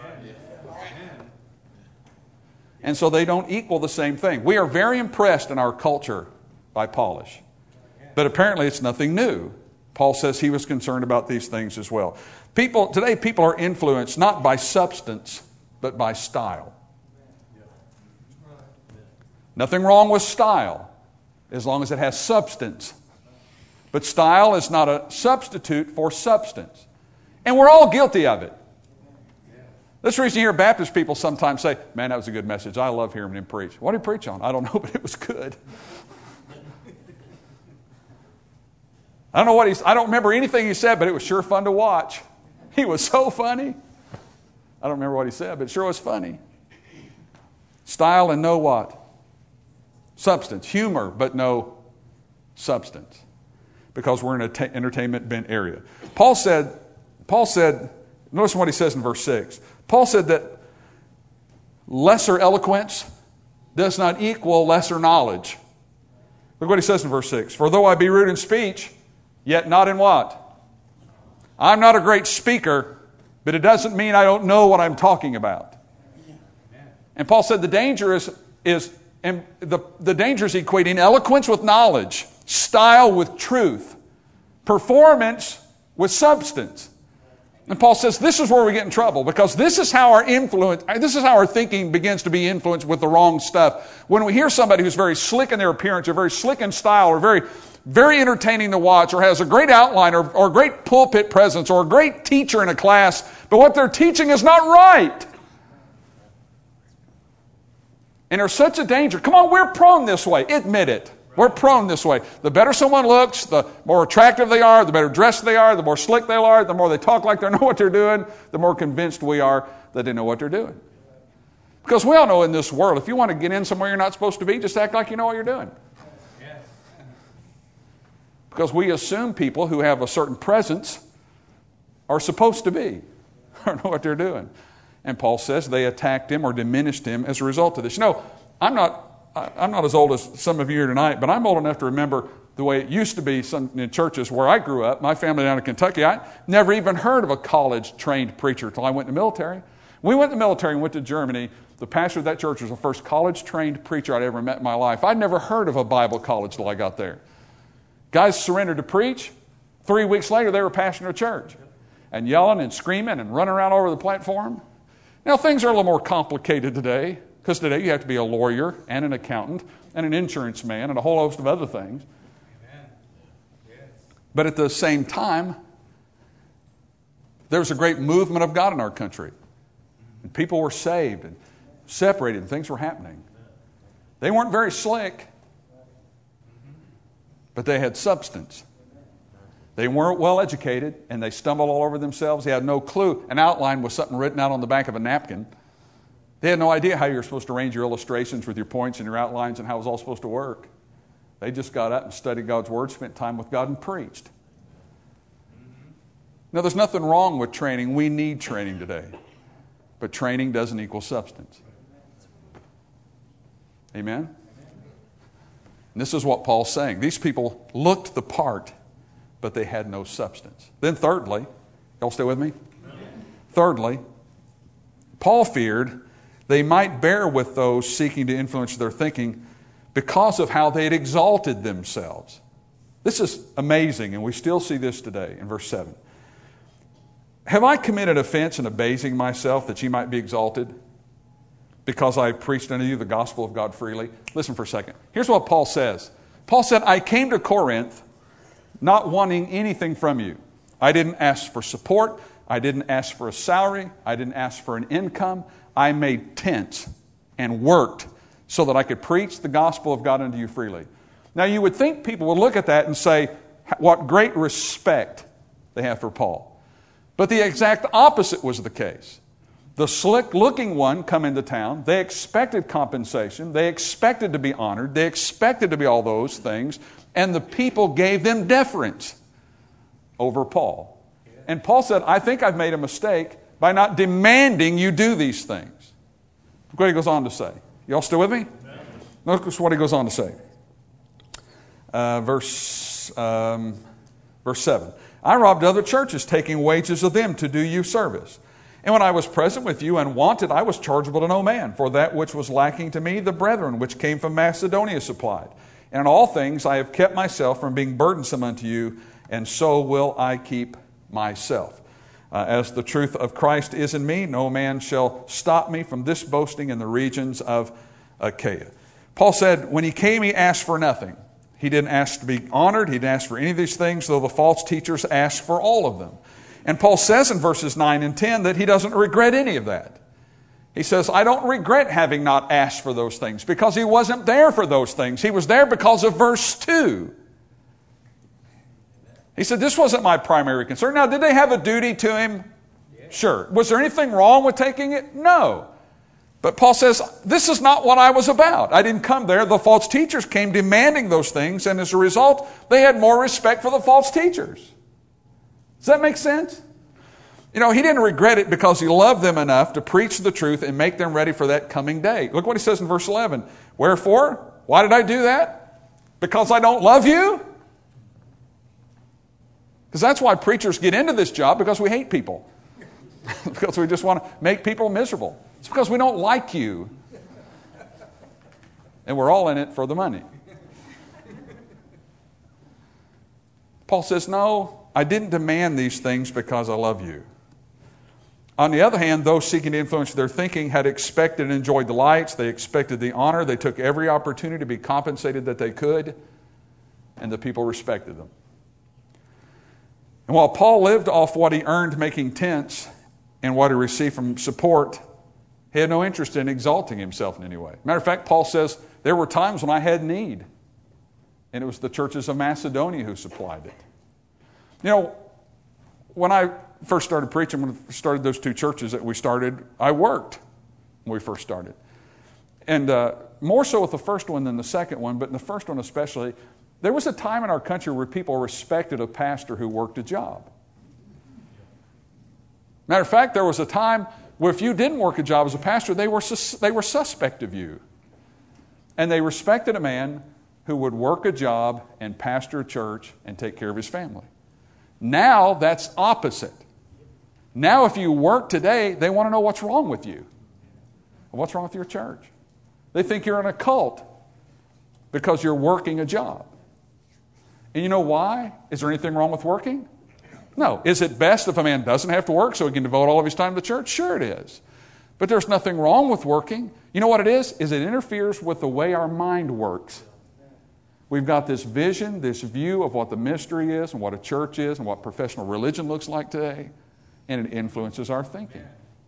And so they don't equal the same thing. We are very impressed in our culture by polish. But apparently it's nothing new. Paul says he was concerned about these things as well. Today people are influenced not by substance, but by style. Nothing wrong with style, as long as it has substance. But style is not a substitute for substance. And we're all guilty of it. That's the reason you hear Baptist people sometimes say, man, that was a good message. I love hearing him preach. What did he preach on? I don't know, but it was good. I don't remember anything he said, but it was sure fun to watch. He was so funny. I don't remember what he said, but it sure was funny. Style and no what? Substance. Humor, but no substance. Because we're in an entertainment bent area. Paul said, notice what he says in verse 6. Paul said that lesser eloquence does not equal lesser knowledge. Look what he says in verse 6. For though I be rude in speech, yet not in what? I'm not a great speaker, but it doesn't mean I don't know what I'm talking about. And Paul said the danger is equating eloquence with knowledge, style with truth, performance with substance. And Paul says this is where we get in trouble, because this is how our thinking begins to be influenced with the wrong stuff. When we hear somebody who's very slick in their appearance, or very slick in style, or very, very entertaining to watch, or has a great outline, or a great pulpit presence, or a great teacher in a class, but what they're teaching is not right. And there's such a danger. Come on, we're prone this way. Admit it. We're prone this way. The better someone looks, the more attractive they are, the better dressed they are, the more slick they are, the more they talk like they know what they're doing, the more convinced we are that they know what they're doing. Because we all know in this world, if you want to get in somewhere you're not supposed to be, just act like you know what you're doing. Because we assume people who have a certain presence are supposed to be, or know what they're doing. And Paul says they attacked him or diminished him as a result of this. You know, I'm not as old as some of you here tonight, but I'm old enough to remember the way it used to be in churches where I grew up. My family down in Kentucky, I never even heard of a college-trained preacher until I went in the military. We went in the military and went to Germany. The pastor of that church was the first college-trained preacher I'd ever met in my life. I'd never heard of a Bible college till I got there. Guys surrendered to preach. 3 weeks later, they were pastoring a church and yelling and screaming and running around all over the platform. Now, things are a little more complicated today, because today you have to be a lawyer and an accountant and an insurance man and a whole host of other things. Amen. Yes. But at the same time, there was a great movement of God in our country. And people were saved and separated and things were happening. They weren't very slick, but they had substance. They weren't well educated, and they stumbled all over themselves. They had no clue. An outline was something written out on the back of a napkin. They had no idea how you were supposed to arrange your illustrations with your points and your outlines and how it was all supposed to work. They just got up and studied God's Word, spent time with God, and preached. Now, there's nothing wrong with training. We need training today. But training doesn't equal substance. Amen? And this is what Paul's saying. These people looked the part, but they had no substance. Then thirdly, y'all stay with me? Thirdly, Paul feared they might bear with those seeking to influence their thinking because of how they had exalted themselves. This is amazing, and we still see this today in verse 7. Have I committed offense in abasing myself that ye might be exalted? Because I have preached unto you the gospel of God freely. Listen for a second. Here's what Paul says. Paul said, I came to Corinth not wanting anything from you. I didn't ask for support. I didn't ask for a salary. I didn't ask for an income. I made tents and worked so that I could preach the gospel of God unto you freely. Now you would think people would look at that and say, what great respect they have for Paul. But the exact opposite was the case. The slick-looking one come into town. They expected compensation. They expected to be honored. They expected to be all those things. And the people gave them deference over Paul. And Paul said, I think I've made a mistake by not demanding you do these things. Look what he goes on to say. Y'all still with me? Notice what he goes on to say. Verse 7. I robbed other churches, taking wages of them to do you service. And when I was present with you and wanted, I was chargeable to no man. For that which was lacking to me, the brethren which came from Macedonia supplied. And in all things I have kept myself from being burdensome unto you, and so will I keep myself. As the truth of Christ is in me, no man shall stop me from this boasting in the regions of Achaia. Paul said when he came, he asked for nothing. He didn't ask to be honored. He didn't ask for any of these things, though the false teachers asked for all of them. And Paul says in verses 9 and 10 that he doesn't regret any of that. He says, I don't regret having not asked for those things, because he wasn't there for those things. He was there because of verse 2. He said, this wasn't my primary concern. Now, did they have a duty to him? Sure. Was there anything wrong with taking it? No. But Paul says, this is not what I was about. I didn't come there. The false teachers came demanding those things, and as a result, they had more respect for the false teachers. Does that make sense? You know, he didn't regret it because he loved them enough to preach the truth and make them ready for that coming day. Look what he says in verse 11. Wherefore? Why did I do that? Because I don't love you? Because that's why preachers get into this job, because we hate people. Because we just want to make people miserable. It's because we don't like you. And we're all in it for the money. Paul says, no, I didn't demand these things because I love you. On the other hand, those seeking to influence their thinking had expected and enjoyed the lights. They expected the honor. They took every opportunity to be compensated that they could. And the people respected them. And while Paul lived off what he earned making tents and what he received from support, he had no interest in exalting himself in any way. Matter of fact, Paul says, there were times when I had need. And it was the churches of Macedonia who supplied it. You know, when I first started preaching, when I started those two churches that we started, I worked when we first started. And more so with the first one than the second one, but in the first one especially, there was a time in our country where people respected a pastor who worked a job. Matter of fact, there was a time where if you didn't work a job as a pastor, they were suspect of you. And they respected a man who would work a job and pastor a church and take care of his family. Now that's opposite. Now if you work today, they want to know what's wrong with you. What's wrong with your church? They think you're in a cult because you're working a job. And you know why? Is there anything wrong with working? No. Is it best if a man doesn't have to work so he can devote all of his time to the church? Sure it is. But there's nothing wrong with working. You know what it is? Is it interferes with the way our mind works. We've got this vision, this view of what the mystery is and what a church is and what professional religion looks like today, and it influences our thinking.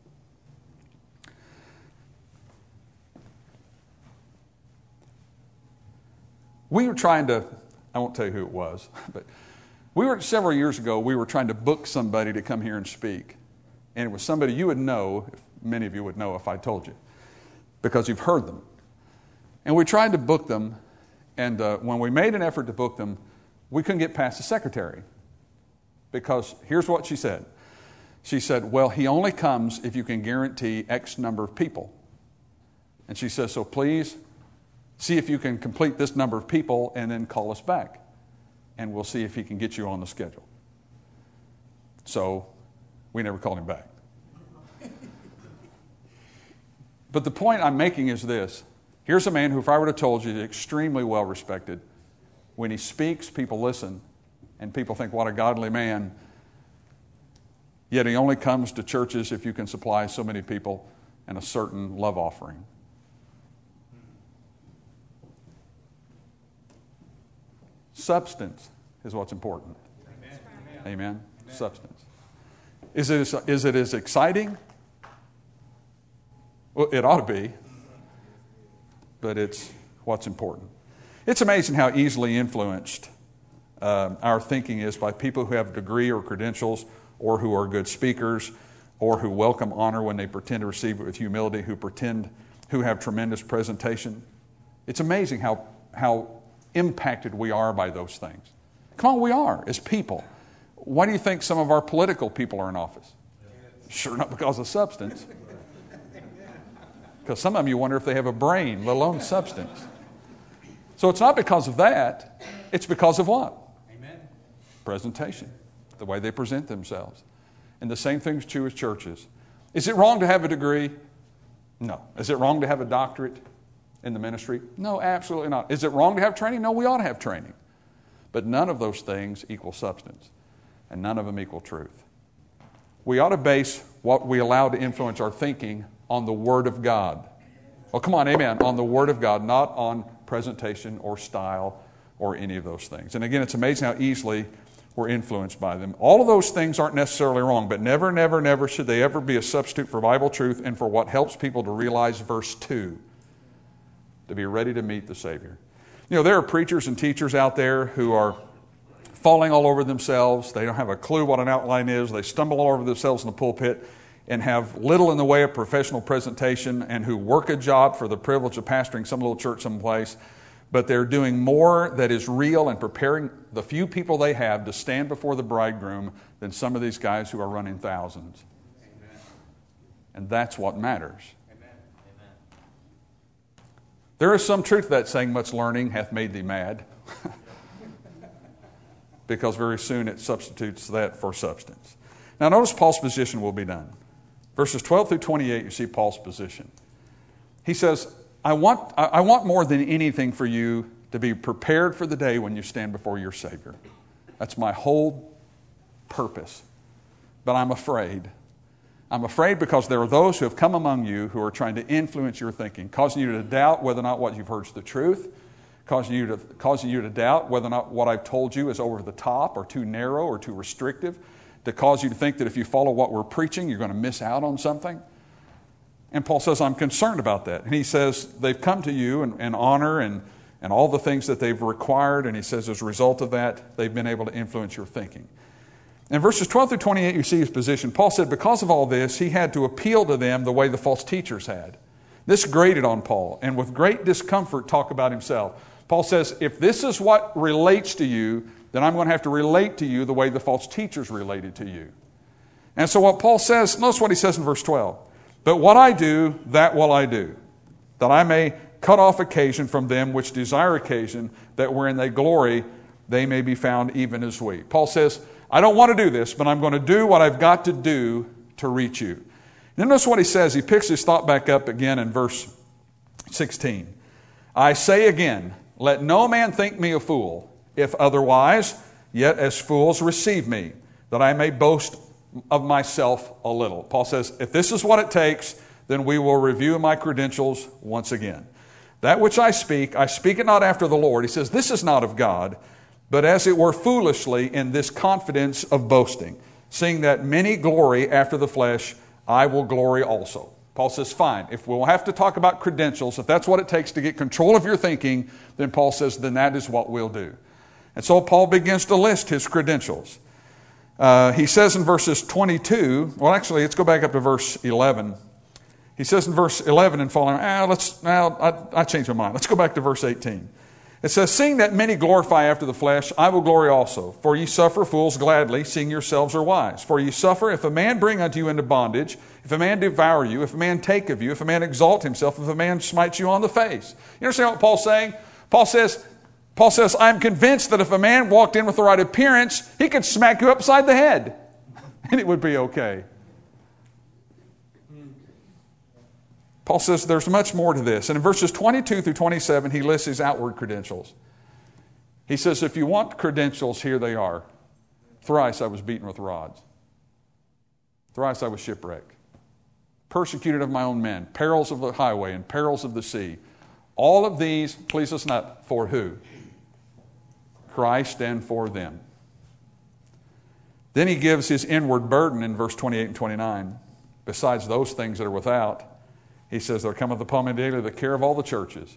We were trying to, I won't tell you who it was, but several years ago, we were trying to book somebody to come here and speak. And it was somebody you would know, many of you would know if I told you, because you've heard them. And we tried to book them, and when we made an effort to book them, we couldn't get past the secretary. Because here's what she said. She said, well, he only comes if you can guarantee X number of people. And she says, so please see if you can complete this number of people and then call us back. And we'll see if he can get you on the schedule. So we never called him back. But the point I'm making is this. Here's a man who, if I would have told you, is extremely well respected. When he speaks, people listen, and people think, what a godly man. Yet he only comes to churches if you can supply so many people and a certain love offering. Substance is what's important. Amen. Amen. Amen. Substance. Is it as exciting? Well, it ought to be. But it's what's important. It's amazing how easily influenced our thinking is by people who have a degree or credentials, or who are good speakers, or who welcome honor when they pretend to receive it with humility, who have tremendous presentation. It's amazing how impacted we are by those things. Come on, we are as people. Why do you think some of our political people are in office? Sure, not because of substance. Because some of them you wonder if they have a brain, let alone substance. So it's not because of that. It's because of what? Amen. Presentation. The way they present themselves. And the same thing is true with churches. Is it wrong to have a degree? No. Is it wrong to have a doctorate in the ministry? No, absolutely not. Is it wrong to have training? No, we ought to have training. But none of those things equal substance. And none of them equal truth. We ought to base what we allow to influence our thinking on the Word of God. Oh, come on, amen. On the Word of God, not on presentation or style or any of those things. And again, it's amazing how easily we're influenced by them. All of those things aren't necessarily wrong, but never, never, never should they ever be a substitute for Bible truth and for what helps people to realize verse 2, to be ready to meet the Savior. You know, there are preachers and teachers out there who are falling all over themselves. They don't have a clue what an outline is. They stumble all over themselves in the pulpit and have little in the way of professional presentation, and who work a job for the privilege of pastoring some little church someplace, but they're doing more that is real and preparing the few people they have to stand before the bridegroom than some of these guys who are running thousands. Amen. And that's what matters. Amen. There is some truth to that saying, much learning hath made thee mad. Because very soon it substitutes that for substance. Now notice Paul's position will be done. Verses 12 through 28, you see Paul's position. He says, I want more than anything for you to be prepared for the day when you stand before your Savior. That's my whole purpose. But I'm afraid. I'm afraid because there are those who have come among you who are trying to influence your thinking, causing you to doubt whether or not what you've heard is the truth, causing you to doubt whether or not what I've told you is over the top or too narrow or too restrictive, to cause you to think that if you follow what we're preaching, you're going to miss out on something. And Paul says, I'm concerned about that. And he says, they've come to you in honor and all the things that they've required. And he says, as a result of that, they've been able to influence your thinking. In verses 12 through 28, you see his position. Paul said, because of all this, he had to appeal to them the way the false teachers had. This grated on Paul, and with great discomfort, talk about himself. Paul says, if this is what relates to you, then I'm going to have to relate to you the way the false teachers related to you. And so what Paul says, notice what he says in verse 12. But what I do, that will I do, that I may cut off occasion from them which desire occasion, that wherein they glory, they may be found even as we. Paul says, I don't want to do this, but I'm going to do what I've got to do to reach you. Then notice what he says. He picks his thought back up again in verse 16. I say again, let no man think me a fool. If otherwise, yet as fools receive me, that I may boast of myself a little. Paul says, if this is what it takes, then we will review my credentials once again. That which I speak it not after the Lord. He says, this is not of God, but as it were foolishly in this confidence of boasting. Seeing that many glory after the flesh, I will glory also. Paul says, fine, if we'll have to talk about credentials, if that's what it takes to get control of your thinking, then Paul says, then that is what we'll do. And so Paul begins to list his credentials. He says in verses 22, well actually let's go back up to verse 11. He says in verse 11 and following, I changed my mind. Let's go back to verse 18. It says, seeing that many glorify after the flesh, I will glory also. For ye suffer fools gladly, seeing yourselves are wise. For ye suffer if a man bring unto you into bondage, if a man devour you, if a man take of you, if a man exalt himself, if a man smite you on the face. You understand what Paul's saying? Paul says, I'm convinced that if a man walked in with the right appearance, he could smack you upside the head, and it would be okay. Paul says there's much more to this. And in verses 22 through 27, he lists his outward credentials. He says, if you want credentials, here they are. Thrice I was beaten with rods. Thrice I was shipwrecked. Persecuted of my own men. Perils of the highway and perils of the sea. All of these, please listen up, for who? Christ and for them. Then he gives his inward burden in verse 28 and 29. Besides those things that are without, he says, there cometh upon me daily the care of all the churches.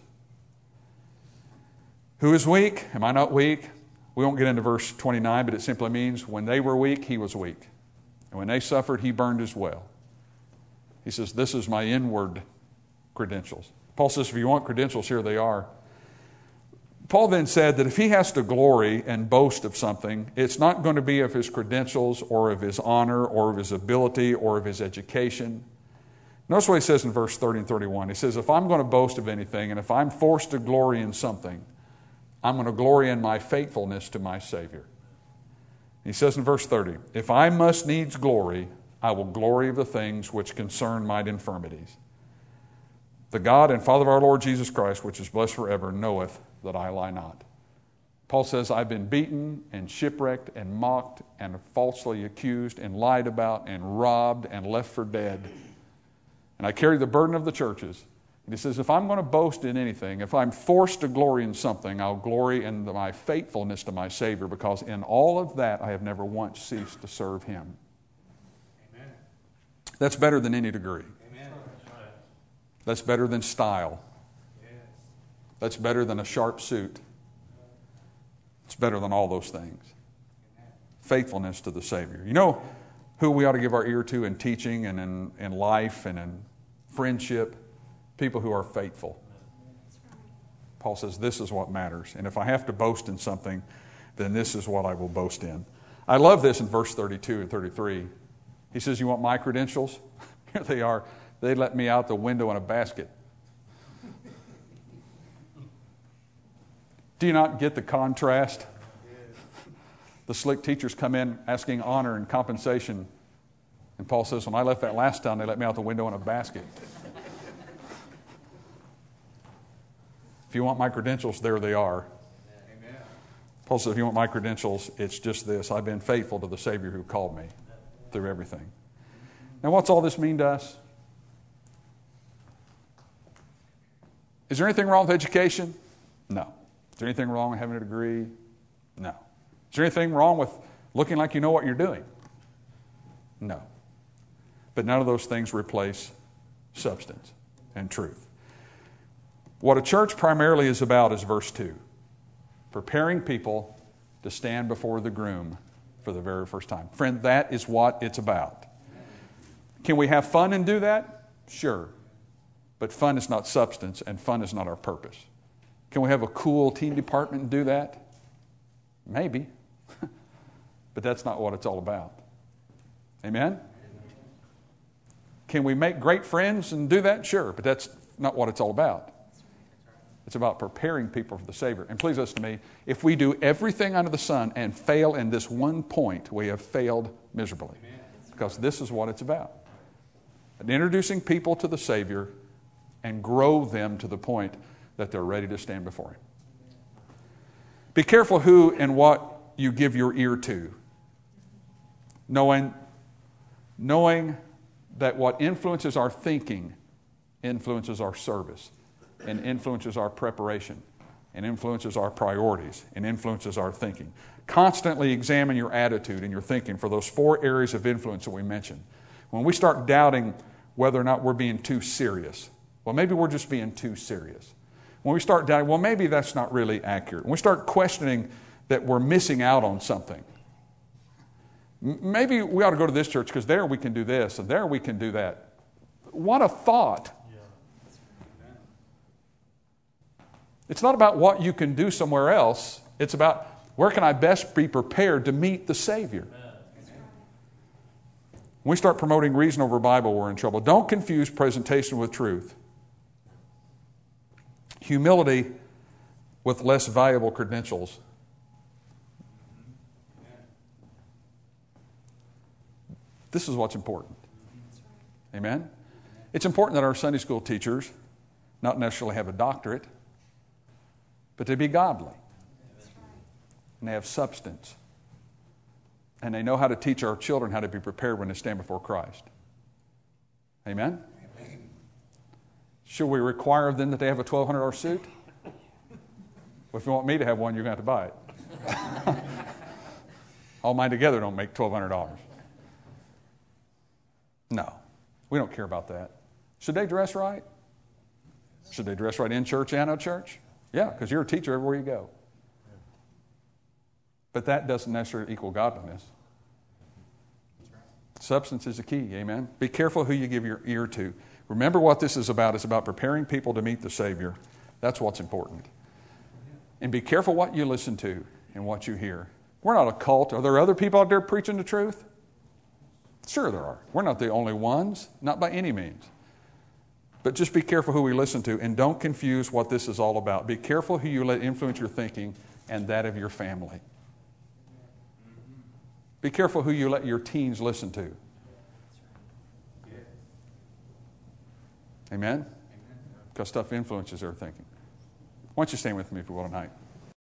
Who is weak? Am I not weak? We won't get into verse 29, but it simply means when they were weak, he was weak. And when they suffered, he burned as well. He says, this is my inward credentials. Paul says, if you want credentials, here they are. Paul then said that if he has to glory and boast of something, it's not going to be of his credentials or of his honor or of his ability or of his education. Notice what he says in verse 30 and 31. He says, if I'm going to boast of anything and if I'm forced to glory in something, I'm going to glory in my faithfulness to my Savior. He says in verse 30, if I must needs glory, I will glory of the things which concern mine infirmities. The God and Father of our Lord Jesus Christ, which is blessed forever, knoweth that I lie not. Paul says, I've been beaten and shipwrecked and mocked and falsely accused and lied about and robbed and left for dead. And I carry the burden of the churches. And he says, if I'm going to boast in anything, if I'm forced to glory in something, I'll glory in my faithfulness to my Savior, because in all of that I have never once ceased to serve Him. Amen. That's better than any degree. Amen. That's better than style. Yes. That's better than a sharp suit. It's better than all those things. Amen. Faithfulness to the Savior. You know who we ought to give our ear to in teaching and in life and in friendship? People who are faithful. Paul says this is what matters. And if I have to boast in something, then this is what I will boast in. I love this in verse 32 and 33. He says, you want my credentials? Here they are. They let me out the window in a basket. Do you not get the contrast? The slick teachers come in asking honor and compensation. And Paul says, when I left that last time, they let me out the window in a basket. If you want my credentials, there they are. Amen. Paul says, if you want my credentials, it's just this. I've been faithful to the Savior who called me through everything. Now, what's all this mean to us? Is there anything wrong with education? No. Is there anything wrong with having a degree? No. Is there anything wrong with looking like you know what you're doing? No. But none of those things replace substance and truth. What a church primarily is about is verse 2. Preparing people to stand before the groom for the very first time. Friend, that is what it's about. Can we have fun and do that? Sure. But fun is not substance, and fun is not our purpose. Can we have a cool teen department and do that? Maybe. But that's not what it's all about. Amen? Can we make great friends and do that? Sure. But that's not what it's all about. It's about preparing people for the Savior. And please listen to me, if we do everything under the sun and fail in this one point, we have failed miserably. Amen. Because this is what it's about. And introducing people to the Savior and grow them to the point that they're ready to stand before Him. Be careful who and what you give your ear to. Knowing that what influences our thinking influences our service, and influences our preparation, and influences our priorities, and influences our thinking. Constantly examine your attitude and your thinking for those 4 areas of influence that we mentioned. When we start doubting whether or not we're being too serious, well, maybe we're just being too serious. When we start doubting, well, maybe that's not really accurate. When we start questioning that we're missing out on something, maybe we ought to go to this church because there we can do this and there we can do that. What a thought. It's not about what you can do somewhere else. It's about where can I best be prepared to meet the Savior. When we start promoting reason over Bible, we're in trouble. Don't confuse presentation with truth. Humility with less valuable credentials. This is what's important. Amen? It's important that our Sunday school teachers not necessarily have a doctorate, but they be godly. And they have substance. And they know how to teach our children how to be prepared when they stand before Christ. Amen? Amen. Should we require of them that they have a $1,200 suit? Well, if you want me to have one, you're going to have to buy it. All mine together don't make $1,200. No, we don't care about that. Should they dress right? Should they dress right in church and out of church? Yeah, because you're a teacher everywhere you go. But that doesn't necessarily equal godliness. Substance is the key, amen? Be careful who you give your ear to. Remember what this is about. It's about preparing people to meet the Savior. That's what's important. And be careful what you listen to and what you hear. We're not a cult. Are there other people out there preaching the truth? Sure there are. We're not the only ones, not by any means. But just be careful who we listen to, and don't confuse what this is all about. Be careful who you let influence your thinking and that of your family. Be careful who you let your teens listen to. Amen? Because stuff influences their thinking. Why don't you stand with me if you will tonight?